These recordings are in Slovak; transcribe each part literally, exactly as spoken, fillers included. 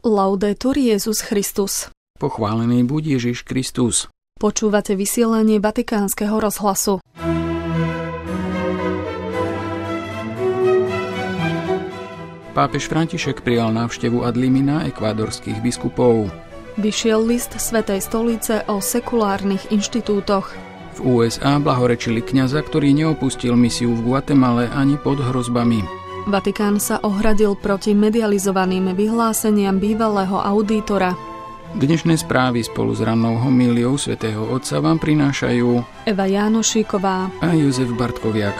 Laudetur Jesus Christus. Pochválený buď Ježiš Kristus. Počúvate vysielanie Vatikánskeho rozhlasu. Pápež František prijal návštevu ad limina ekvádorských biskupov. Vyšiel list Svätej stolice o sekulárnych inštitútoch. V ú es á blahorečili kňaza, ktorý neopustil misiu v Guatemale ani pod hrozbami. Vatikán sa ohradil proti medializovaným vyhláseniam bývalého audítora. Dnešné správy spolu s rannou homíliou svätého Otca vám prinášajú Eva Jánošíková a Jozef Bartkoviak.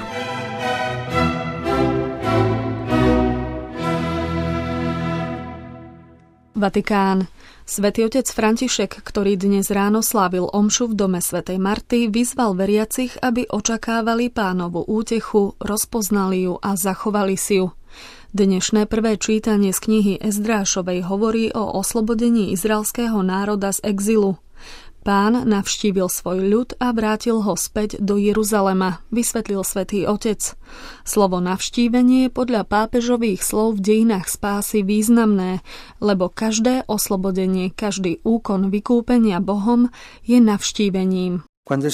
Vatikán. Svätý otec František, ktorý dnes ráno slávil omšu v dome svätej Marty, vyzval veriacich, aby očakávali Pánovu útechu, rozpoznali ju a zachovali si ju. Dnešné prvé čítanie z knihy Ezdrášovej hovorí o oslobodení izraelského národa z exilu. Pán navštívil svoj ľud a vrátil ho späť do Jeruzalema, vysvetlil svätý otec. Slovo navštívenie je podľa pápežových slov v dejinách spásy významné, lebo každé oslobodenie, každý úkon vykúpenia Bohom je navštívením.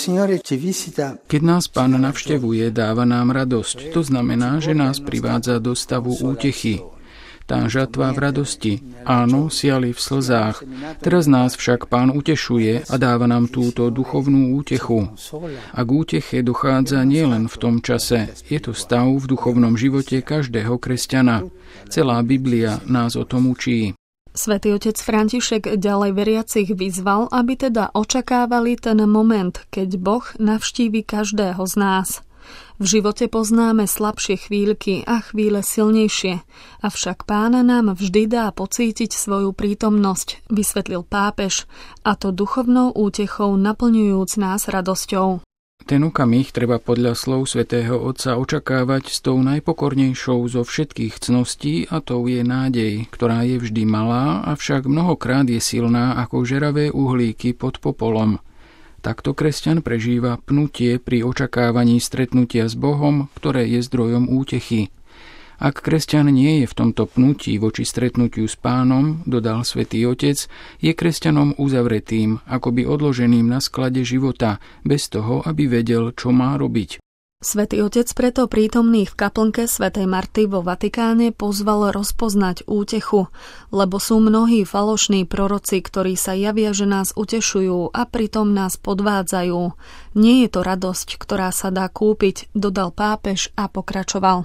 Keď nás Pán navštevuje, dáva nám radosť. To znamená, že nás privádza do stavu útechy. Tá žatva v radosti, áno, siali v slzách. Teraz nás však Pán utešuje a dáva nám túto duchovnú útechu. A k úteche dochádza nielen v tom čase. Je to stav v duchovnom živote každého kresťana. Celá Biblia nás o tom učí. Svätý otec František ďalej veriacich vyzval, aby teda očakávali ten moment, keď Boh navštívi každého z nás. V živote poznáme slabšie chvíľky a chvíle silnejšie, avšak Pán nám vždy dá pocítiť svoju prítomnosť, vysvetlil pápež, a to duchovnou útechou naplňujúc nás radosťou. Ten okamih treba podľa slov svätého Otca očakávať s tou najpokornejšou zo všetkých cností, a tou je nádej, ktorá je vždy malá, avšak mnohokrát je silná ako žeravé uhlíky pod popolom. Takto kresťan prežíva pnutie pri očakávaní stretnutia s Bohom, ktoré je zdrojom útechy. Ak kresťan nie je v tomto pnutí voči stretnutiu s Pánom, dodal svätý Otec, je kresťanom uzavretým, akoby odloženým na sklade života, bez toho, aby vedel, čo má robiť. Svätý otec preto prítomných v kaplnke svätej Marty vo Vatikáne pozval rozpoznať útechu, lebo sú mnohí falošní proroci, ktorí sa javia, že nás utešujú a pritom nás podvádzajú. Nie je to radosť, ktorá sa dá kúpiť, dodal pápež a pokračoval.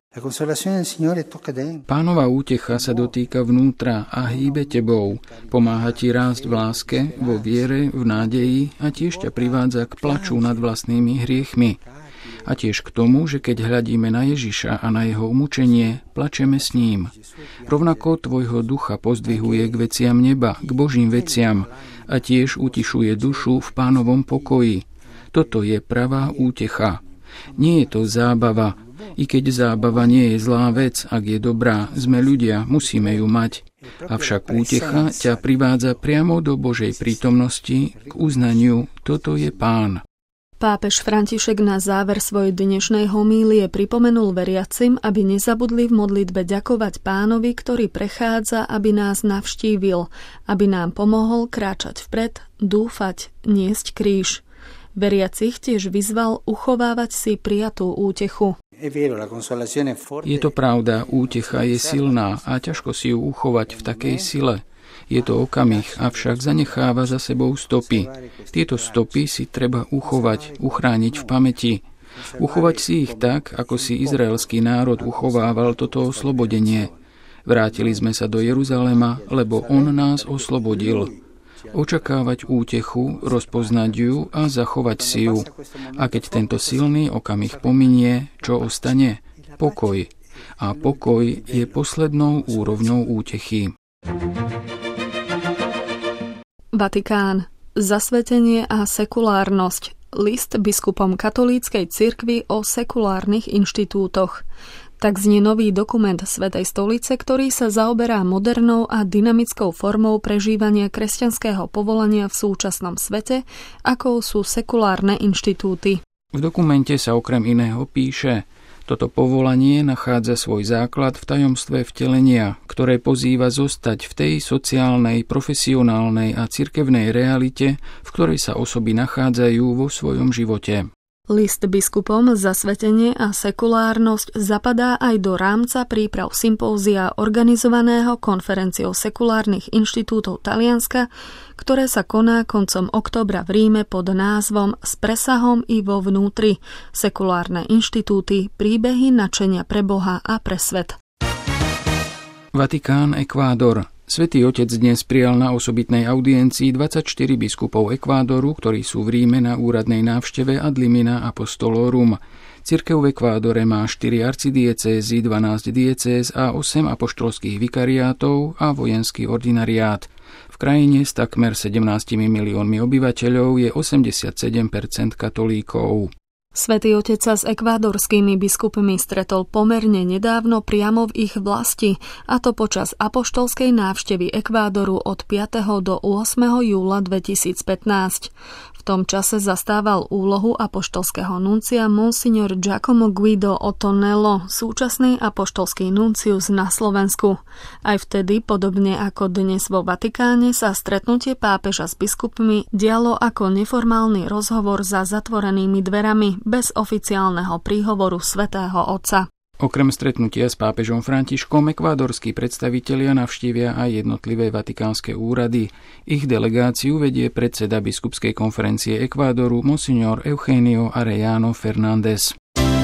Pánova útecha sa dotýka vnútra a hýbe tebou, pomáha ti rásť v láske, vo viere, v nádeji a tiež ťa privádza k plaču nad vlastnými hriechmi. A tiež k tomu, že keď hľadíme na Ježiša a na jeho umučenie, plačeme s ním. Rovnako tvojho ducha pozdvihuje k veciam neba, k Božím veciam a tiež utišuje dušu v Pánovom pokoji. Toto je pravá útecha. Nie je to zábava, i keď zábava nie je zlá vec, ak je dobrá, sme ľudia, musíme ju mať. Avšak útecha ťa privádza priamo do Božej prítomnosti, k uznaniu, toto je Pán. Pápež František na záver svojej dnešnej homílie pripomenul veriacim, aby nezabudli v modlitbe ďakovať Pánovi, ktorý prechádza, aby nás navštívil, aby nám pomohol kráčať vpred, dúfať, niesť kríž. Veriacich tiež vyzval uchovávať si prijatú útechu. Je to pravda, útecha je silná a ťažko si ju uchovať v takej sile. Je to okamih, avšak zanecháva za sebou stopy. Tieto stopy si treba uchovať, uchrániť v pamäti. Uchovať si ich tak, ako si izraelský národ uchovával toto oslobodenie. Vrátili sme sa do Jeruzalema, lebo on nás oslobodil. Očakávať útechu, rozpoznať ju a zachovať si ju. A keď tento silný okamih pominie, čo ostane? Pokoj. A pokoj je poslednou úrovňou útechy. Vatikán. Zasvetenie a sekulárnosť. List biskupom katolíckej cirkvi o sekulárnych inštitútoch. Tak znie nový dokument Svätej stolice, ktorý sa zaoberá modernou a dynamickou formou prežívania kresťanského povolania v súčasnom svete, ako sú sekulárne inštitúty. V dokumente sa okrem iného píše: Toto povolanie nachádza svoj základ v tajomstve vtelenia, ktoré pozýva zostať v tej sociálnej, profesionálnej a cirkevnej realite, v ktorej sa osoby nachádzajú vo svojom živote. List biskupom Zasvetenie a sekulárnosť zapadá aj do rámca príprav sympózia organizovaného Konferenciou sekulárnych inštitútov Talianska, ktoré sa koná koncom októbra v Ríme pod názvom S presahom i vo vnútri sekulárne inštitúty, príbehy nadšenia pre Boha a pre svet. Vatikán, Ekvádor. Svätý Otec dnes prijal na osobitnej audiencii dvadsaťštyri biskupov Ekvádoru, ktorí sú v Ríme na úradnej návšteve ad limina apostolorum. Cirkev v Ekvádore má štyri arcidiecézy, dvanásť diecéz a osem apoštolských vikariátov a vojenský ordinariát. V krajine s takmer sedemnástimi miliónmi obyvateľov je osemdesiatsedem percent katolíkov. Svätý Otec sa s ekvádorskými biskupmi stretol pomerne nedávno priamo v ich vlasti, a to počas apoštolskej návštevy Ekvádoru od piateho do ôsmeho júla dvetisícpätnásť. V tom čase zastával úlohu apoštolského nuncia monsignor Giacomo Guido Ottonello, súčasný apoštolský nuncius na Slovensku. Aj vtedy, podobne ako dnes vo Vatikáne, sa stretnutie pápeža s biskupmi dialo ako neformálny rozhovor za zatvorenými dverami, bez oficiálneho príhovoru svätého Otca. Okrem stretnutia s pápežom Františkom, ekvádorskí predstavitelia navštívia aj jednotlivé vatikánske úrady. Ich delegáciu vedie predseda biskupskej konferencie Ekvádoru monsignor Eugenio Arellano Fernández.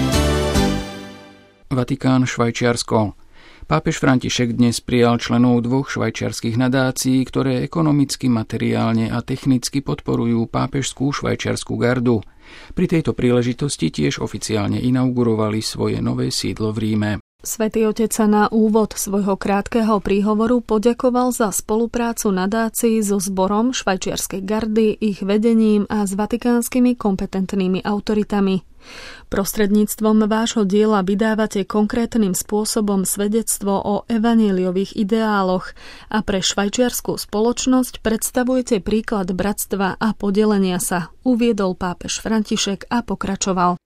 Vatikán, Švajčiarsko. Pápež František dnes prijal členov dvoch švajčiarskych nadácií, ktoré ekonomicky, materiálne a technicky podporujú pápežskú švajčiarsku gardu. Pri tejto príležitosti tiež oficiálne inaugurovali svoje nové sídlo v Ríme. Svätý Otec sa na úvod svojho krátkeho príhovoru poďakoval za spoluprácu nadácií so zborom švajčiarskej gardy, ich vedením a s vatikánskymi kompetentnými autoritami. Prostredníctvom vášho diela vydávate konkrétnym spôsobom svedectvo o evanjeliových ideáloch a pre švajčiarsku spoločnosť predstavujete príklad bratstva a podelenia sa, uviedol pápež František a pokračoval.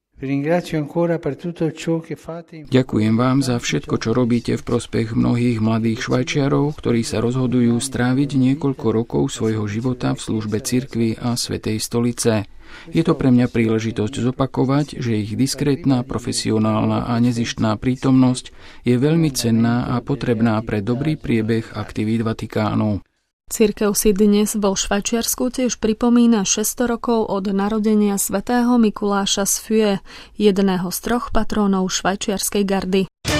Ďakujem vám za všetko, čo robíte v prospech mnohých mladých Švajčiarov, ktorí sa rozhodujú stráviť niekoľko rokov svojho života v službe cirkvi a Svätej stolice. Je to pre mňa príležitosť zopakovať, že ich diskrétna, profesionálna a nezištná prítomnosť je veľmi cenná a potrebná pre dobrý priebeh aktivít Vatikánu. Cirkev si dnes vo Švajčiarsku tiež pripomína šesťsto rokov od narodenia svätého Mikuláša z Fue, jedného z troch patrónov švajčiarskej gardy.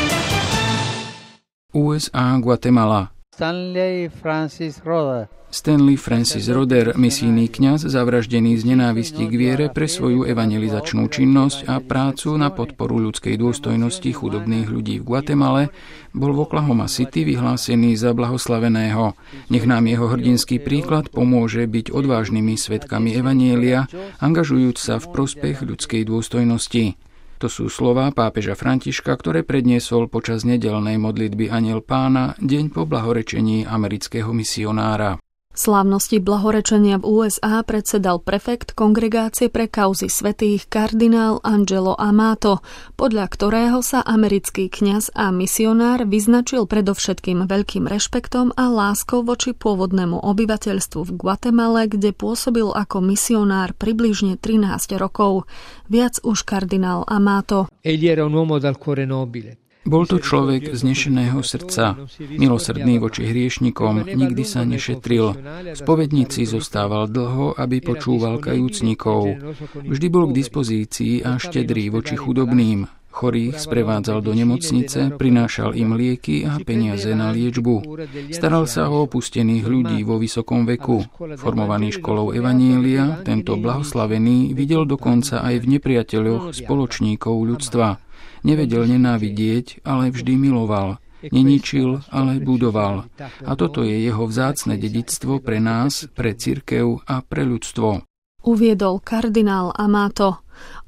ú es á, Guatemala. Stanley Francis Roder. Stanley Francis Roder, misijný kňaz, zavraždený z nenávisti k viere pre svoju evangelizačnú činnosť a prácu na podporu ľudskej dôstojnosti chudobných ľudí v Guatemale, bol v Oklahoma City vyhlásený za blahoslaveného. Nech nám jeho hrdinský príklad pomôže byť odvážnymi svedkami evanjelia, angažujúc sa v prospech ľudskej dôstojnosti. To sú slová pápeža Františka, ktoré predniesol počas nedeľnej modlitby Anjel Pána deň po blahorečení amerického misionára. Slávnosti blahorečenia v ú es á predsedal prefekt Kongregácie pre kauzy svätých kardinál Angelo Amato, podľa ktorého sa americký kňaz a misionár vyznačil predovšetkým veľkým rešpektom a láskou voči pôvodnému obyvateľstvu v Guatemale, kde pôsobil ako misionár približne trinásť rokov. Viac už kardinál Amato. Egli era un uomo dal cuore nobile. Bol to človek znešeného srdca, milosrdný voči hriešnikom, nikdy sa nešetril. V spovednici zostával dlho, aby počúval kajúcnikov. Vždy bol k dispozícii a štedrý voči chudobným. Chorých sprevádzal do nemocnice, prinášal im lieky a peniaze na liečbu. Staral sa o opustených ľudí vo vysokom veku. Formovaný školou evanjelia, tento blahoslavený videl dokonca aj v nepriateľoch spoločníkov ľudstva. Nevedel nenávidieť, ale vždy miloval. Neničil, ale budoval. A toto je jeho vzácne dedičstvo pre nás, pre cirkev a pre ľudstvo. Uviedol kardinál Amato.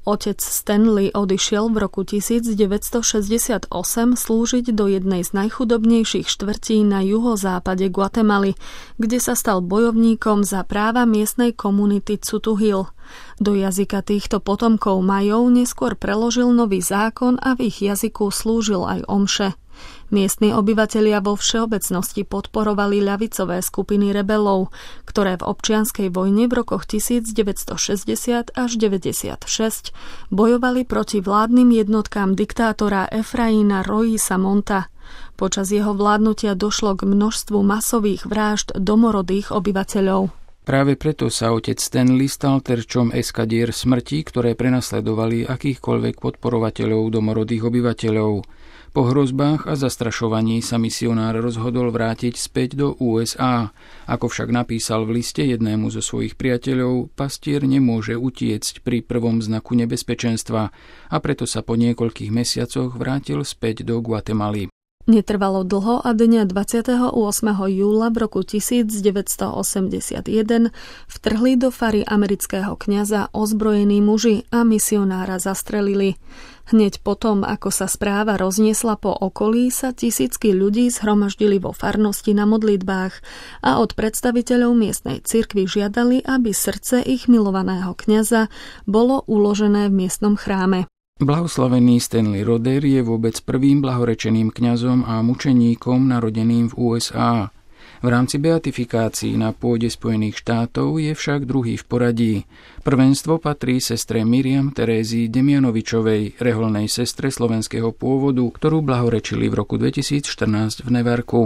Otec Stanley odišiel v roku devätnásťstošesťdesiatosem slúžiť do jednej z najchudobnejších štvrtí na juhozápade Guatemaly, kde sa stal bojovníkom za práva miestnej komunity Tzutuhil. Do jazyka týchto potomkov Majov neskôr preložil nový zákon a v ich jazyku slúžil aj omše. Miestni obyvatelia vo všeobecnosti podporovali ľavicové skupiny rebelov, ktoré v občianskej vojne v rokoch devätnásťstošesťdesiat až deväťdesiatšesť bojovali proti vládnym jednotkám diktátora Efraína Royisa Monta. Počas jeho vládnutia došlo k množstvu masových vrážd domorodých obyvateľov. Práve preto sa otec Stanley stal terčom eskadier smrti, ktoré prenasledovali akýchkoľvek podporovateľov domorodých obyvateľov. Po hrozbách a zastrašovaní sa misionár rozhodol vrátiť späť do ú es á. Ako však napísal v liste jednému zo svojich priateľov, pastier nemôže utiecť pri prvom znaku nebezpečenstva a preto sa po niekoľkých mesiacoch vrátil späť do Guatemaly. Netrvalo dlho a dňa dvadsiateho ôsmeho júla v roku devätnásťstoosemdesiatjeden vtrhli do fary amerického kňaza ozbrojení muži a misionára zastrelili. Hneď potom, ako sa správa rozniesla po okolí, sa tisícky ľudí zhromaždili vo farnosti na modlitbách a od predstaviteľov miestnej cirkvi žiadali, aby srdce ich milovaného kňaza bolo uložené v miestnom chráme. Blahoslavený Stanley Roder je vôbec prvým blahorečeným kňazom a mučeníkom narodeným v ú es á. V rámci beatifikácií na pôde Spojených štátov je však druhý v poradí. Prvenstvo patrí sestre Miriam Terézii Demianovičovej, reholnej sestre slovenského pôvodu, ktorú blahorečili v roku dvetisícštrnásť v Nevarku.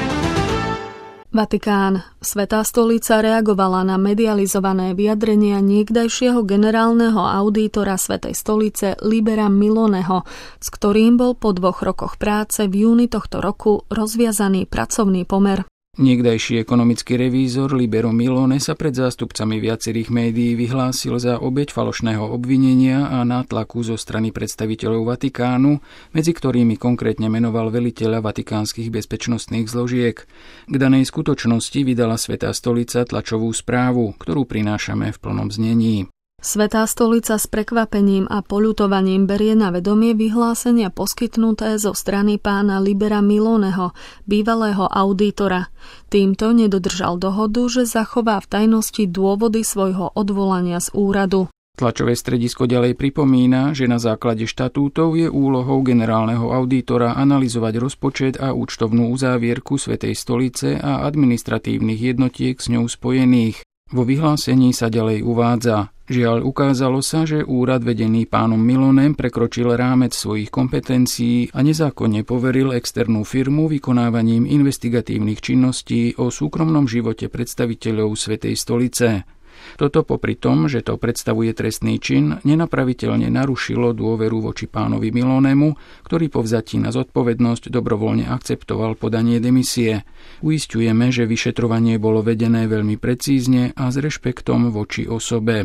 Vatikán. Svätá stolica reagovala na medializované vyjadrenia niekdajšieho generálneho audítora Svätej stolice Libera Miloneho, s ktorým bol po dvoch rokoch práce v júni tohto roku rozviazaný pracovný pomer. Niekdajší ekonomický revízor Libero Milone sa pred zástupcami viacerých médií vyhlásil za obeť falošného obvinenia a nátlaku zo strany predstaviteľov Vatikánu, medzi ktorými konkrétne menoval veliteľa vatikánskych bezpečnostných zložiek. K danej skutočnosti vydala Svätá stolica tlačovú správu, ktorú prinášame v plnom znení. Svätá stolica s prekvapením a poľutovaním berie na vedomie vyhlásenia poskytnuté zo strany pána Libera Miloneho, bývalého audítora. Týmto nedodržal dohodu, že zachová v tajnosti dôvody svojho odvolania z úradu. Tlačové stredisko ďalej pripomína, že na základe štatútov je úlohou generálneho audítora analyzovať rozpočet a účtovnú uzávierku Svätej stolice a administratívnych jednotiek s ňou spojených. Vo vyhlásení sa ďalej uvádza: žiaľ, ukázalo sa, že úrad vedený pánom Milonem prekročil rámec svojich kompetencií a nezákonne poveril externú firmu vykonávaním investigatívnych činností o súkromnom živote predstaviteľov Svätej stolice. Toto popri tom, že to predstavuje trestný čin, nenapraviteľne narušilo dôveru voči pánovi Milonemu, ktorý po vzatí na zodpovednosť dobrovoľne akceptoval podanie demisie. Uisťujeme, že vyšetrovanie bolo vedené veľmi precízne a s rešpektom voči osobe.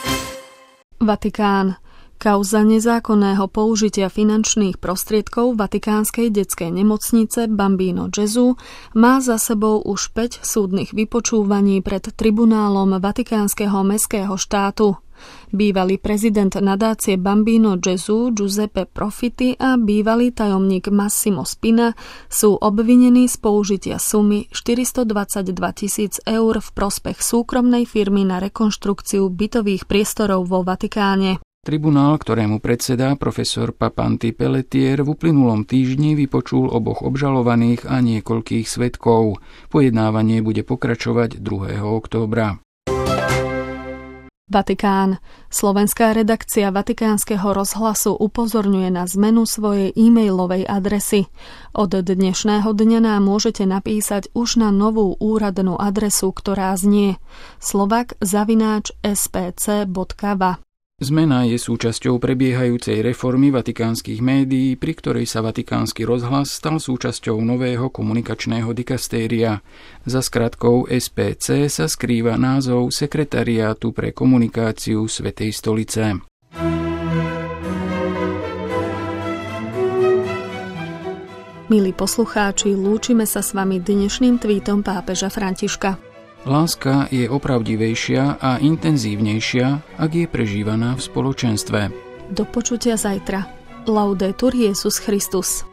Vatikán. Kauza nezákonného použitia finančných prostriedkov vatikánskej detskej nemocnice Bambino Gesù má za sebou už päť súdnych vypočúvaní pred tribunálom vatikánskeho mestského štátu. Bývalý prezident nadácie Bambino Gesù Giuseppe Profiti a bývalý tajomník Massimo Spina sú obvinení z použitia sumy štyristodvadsaťdva tisíc eur v prospech súkromnej firmy na rekonštrukciu bytových priestorov vo Vatikáne. Tribunál, ktorému predsedá profesor Papanti Pelletier, v uplynulom týždni vypočul oboch obžalovaných a niekoľkých svedkov. Pojednávanie bude pokračovať druhého októbra. Vatikán. Slovenská redakcia Vatikánskeho rozhlasu upozorňuje na zmenu svojej e-mailovej adresy. Od dnešného dňa nám môžete napísať už na novú úradnú adresu, ktorá znie slovak zavináč es pé cé bodka vé á. Zmena je súčasťou prebiehajúcej reformy vatikánskych médií, pri ktorej sa Vatikánsky rozhlas stal súčasťou nového komunikačného dikastéria. Za skratkou es pé cé sa skrýva názov Sekretariátu pre komunikáciu Svätej stolice. Milí poslucháči, lúčime sa s vami dnešným tweetom pápeža Františka. Láska je opravdivejšia a intenzívnejšia, ak je prežívaná v spoločenstve. Do počutia zajtra. Laudetur Jesus Christus.